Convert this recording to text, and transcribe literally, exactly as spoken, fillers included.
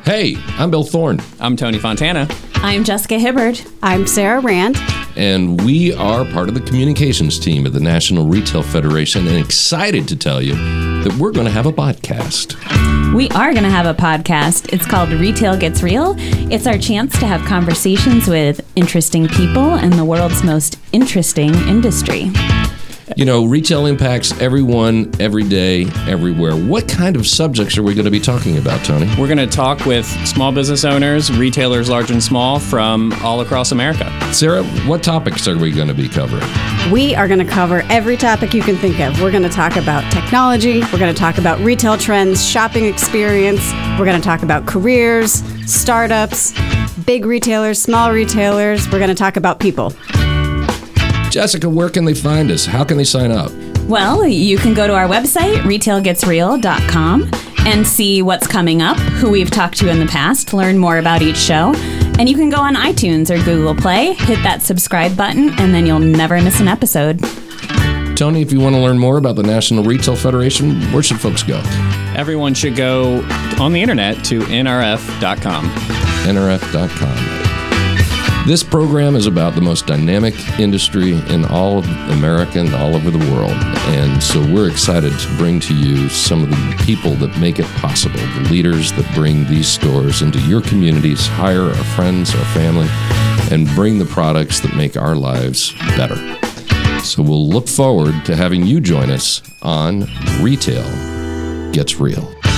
Hey, I'm Bill Thorne. I'm Tony Fontana. I'm Jessica Hibbard. I'm Sarah Rand. And we are part of the communications team at the National Retail Federation, and excited to tell you that we're going to have a podcast. We are going to have a podcast. It's called Retail Gets Real. It's our chance to have conversations with interesting people in the world's most interesting industry. You know, retail impacts everyone, every day, everywhere. What kind of subjects are we going to be talking about, Tony? We're going to talk with small business owners, retailers large and small, from all across America. Sarah, what topics are we going to be covering? We are going to cover every topic you can think of. We're going to talk about technology. We're going to talk about retail trends, shopping experience. We're going to talk about careers, startups, big retailers, small retailers. We're going to talk about people. Jessica, where can they find us? How can they sign up? Well, you can go to our website, retail gets real dot com, and see what's coming up, who we've talked to in the past, learn more about each show. And you can go on iTunes or Google Play, hit that subscribe button, and then you'll never miss an episode. Tony, if you want to learn more about the National Retail Federation, where should folks go? Everyone should go on the internet to N R F dot com. N R F dot com. This program is about the most dynamic industry in all of America and all over the world. And so we're excited to bring to you some of the people that make it possible, the leaders that bring these stores into your communities, hire our friends, our family, and bring the products that make our lives better. So we'll look forward to having you join us on Retail Gets Real.